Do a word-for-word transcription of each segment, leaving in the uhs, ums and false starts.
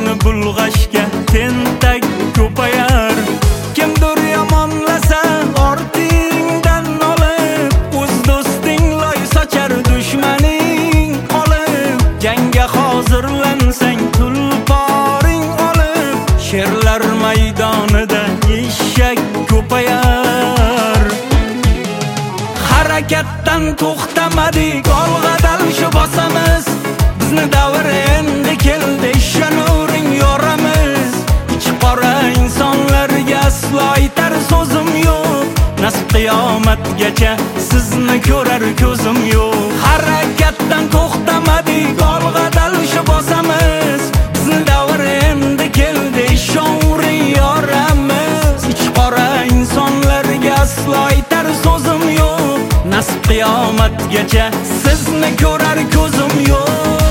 Boshni bulg'ashga tentak ko'payar. Kimdir yomonlasa ortingdan olib, o'z do'sting loy sochar, dushmaning qolib. Jangga hozirlansang tulporing olib, sherlar maydonida eshak ko'payar. Harakatdan to'xtamadik, olg'adal shu bosamiz. Bizni davr endi keldi, ishonavering yoramiz. Ich qora insonlarga aslo aytar so'zim yo'q. Nasib qiyomatgacha sizni ko'rar ko'zim yo'q. Harakatdan to'xtamadik, olg'adal shu bosamiz. Bizni davr endi keldi, ishonavering yoramiz. Ich qora insonlarga aslo aytar so'zim yo'q. Nasib qiyomatgacha sizni ko'rar ko'zim yo'q.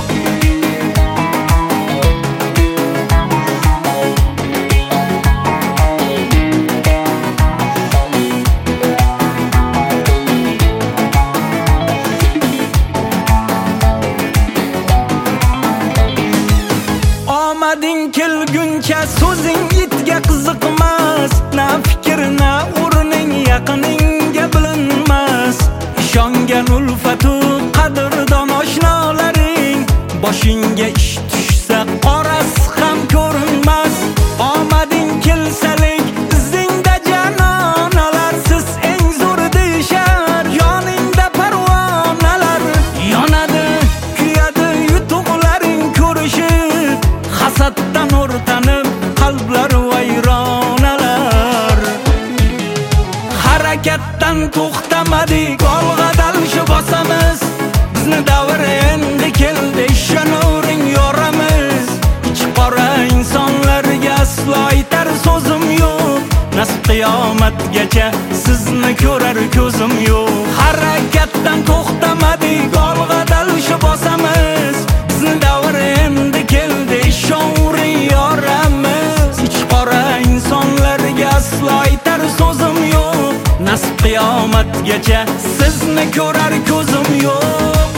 Omading kelguncha so'zing itga qiziqmas. Na fikr na o'rning yaqiningga bilinmas. Ishongan ulfatu qadrdon oshnolaring, boshingga ish tushsa qorasi ham ko'rinmas. Omading kelsalik izingda janonalar, siz eng zo'r deyishar. Yoningda parvonalar yonadi, kuyadi yutuqlaring ko'rishib. Hasaddan o'rtanib qalblar vayronalar. Harakatdan to'xtamadik, olg'adal shu bosamiz. Bizni davr endi keldi, ishonavering yoramiz. Ich qora insonlarga aslo aytar so'zim yo'q. Nasib qiyomatgacha sizni ko'rar ko'zim yo'q. Harakatdan to'xtamadik, olg'adal shu bosamiz. Bizni davr endi keldi, ishonavering yoramiz. Ich qora insonlarga aslo aytar so'zim yo'q. Nasib qiyomatgacha sizni ko'rar ko'zim yo'q.